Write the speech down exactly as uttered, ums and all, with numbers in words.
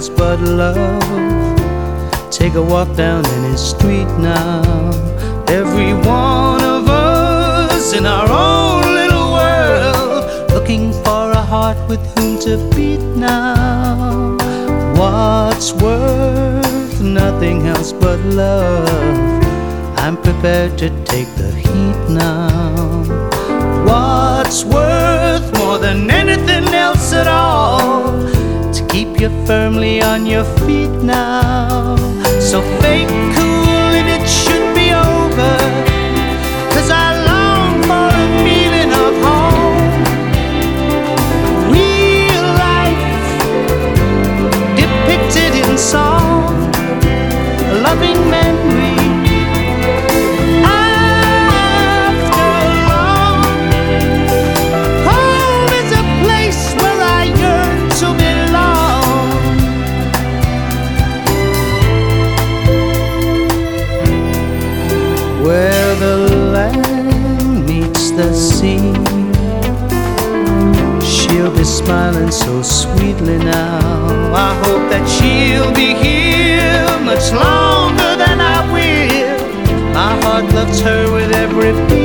else but love. Take a walk down any street now. Every one of us in our own little world, looking for a heart with whom to beat now. What's worth? Nothing else but love. I'm prepared to take the heat now. What's worth more than anything else at all? To keep you firmly on your feet now. So fake cool and it should be over, 'cause I long for a feeling of home. Real life depicted in song, a loving memory. Where the land meets the sea, she'll be smiling so sweetly now. I hope that she'll be here much longer than I will. My heart loves her with every beat.